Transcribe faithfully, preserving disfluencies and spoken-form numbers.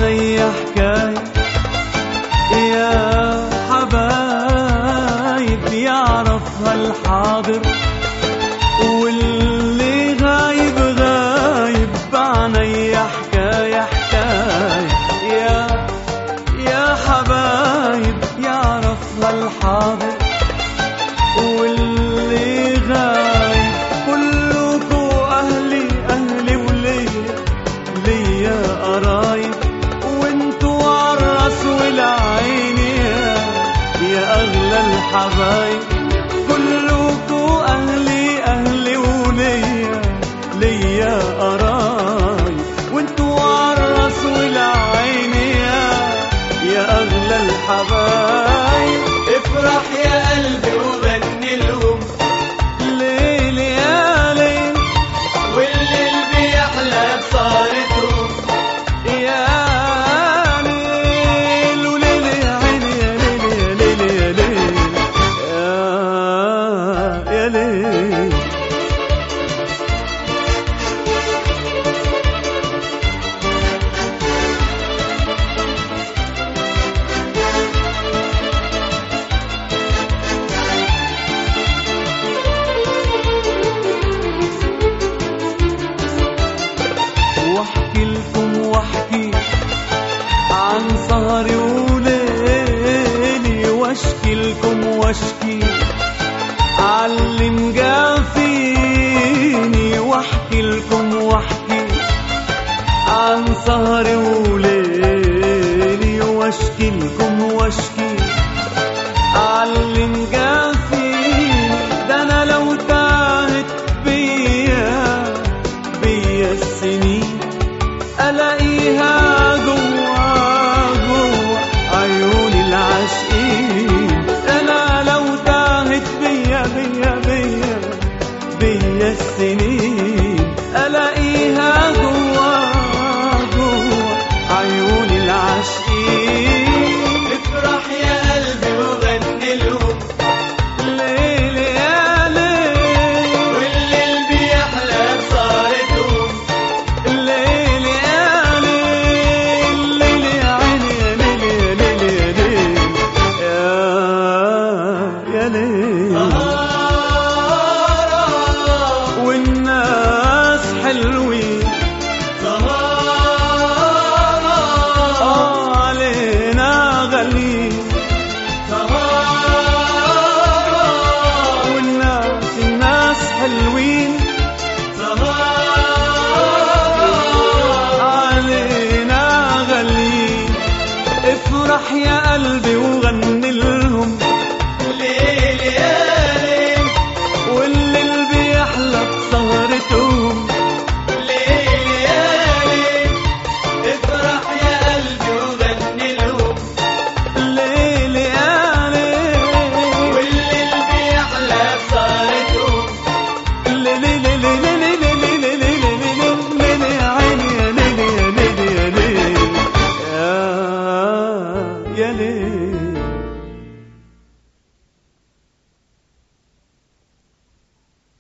بعيني حكاية يا حبايب، يعرفها الحاضر واللي غايب غايب. بعيني حكاية حكاية يا يا حبايب، يعرفها الحاضر واللي غايب. كلكوا أهلي أهلي وليا ليا قرايب، وانتوا عالراس والعين يا يا أغلى الحبايب. كلكوا أهلي أهلي وليا ليا قرايب، وانتوا عالراس والعين يا يا أغلى الحبايب. افرح يا قلبي وغني لهم ليل يا ليل، والليل بيحلى بصارتهم. يا ليل وليل يا عيني يا ليل يا ليل يا ليل يا يا ليل. واحكي لكم واحكي عن سهري وليلي، واشكي لكم واشكي عاللي مجافيني. واحكي لكم واحكي عن سهري وليلي، واشكي لكم واشكي عاللي مجافيني. ده انا لو تاهت بيا بيا السنين ألاقيها جوا جوا عيون العاشقين. أنا لو تاهت بيا بيا بيا بيا السنين ألاقيها جوا جوا عيون العاشقين. افرح يا قلبي وغني لهم ليل يا ليل، والليل بيحلى بصارتهم. الليل يا ليل، ليل يا عيني يا ليل يا ليل يا ليل يا يا ليل. سهارة والناس حلوين سهارة آه علينا غاليين.